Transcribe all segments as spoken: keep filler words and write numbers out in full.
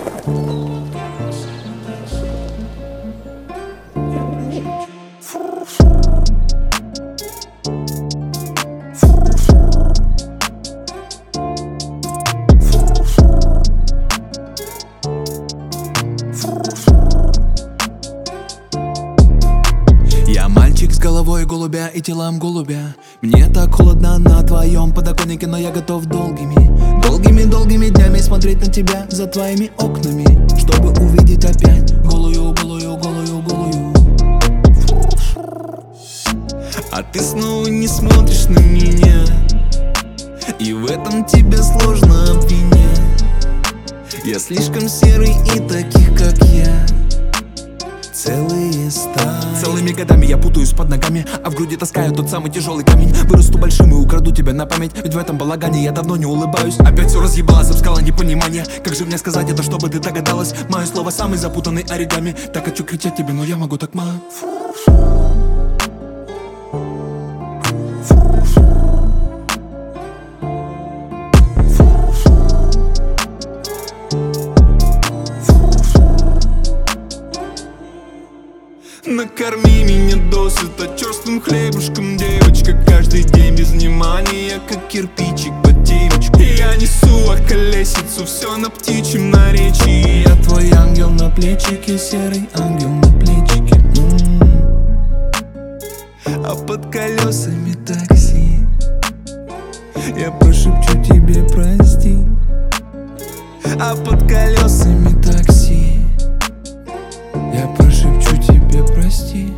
Я мальчик с головой голубя и телом голубя. Мне так холодно на твоем подоконнике, но я готов долгими, долгими-долгими днями смотреть на тебя за твоими окнами, чтобы увидеть опять голую, голую, голую, голую. А ты снова не смотришь на меня, и в этом тебя сложно обвинять. Я слишком серый и таких, как я, целые стаи. Целыми годами я путаюсь под ногами, а в груди таскаю тот самый тяжелый камень. Вырасту большим и украду тебя на память, ведь в этом балагане я давно не улыбаюсь. Опять все разъебалось, обскала непонимание. Как же мне сказать это, чтобы ты догадалась? Мое слово самый запутанный оригами. Так хочу кричать тебе, но я могу так мало. Накорми меня досыта черствым хлебушком, девочка. Каждый день без внимания, как кирпичик под девочку. Я несу околесицу, все на птичьем наречии. Я твой ангел на плечике, серый ангел на плечике. М-м-м. А под колесами такси я прошепчу тебе прости. А под колесами такси я прошепчу тебе прости.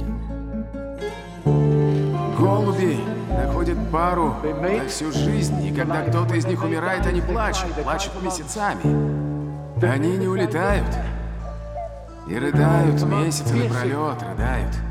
Голуби находят пару на всю жизнь, и когда кто-то из них умирает, они плачут, плачут месяцами. Они не улетают и рыдают месяцы напролет, рыдают.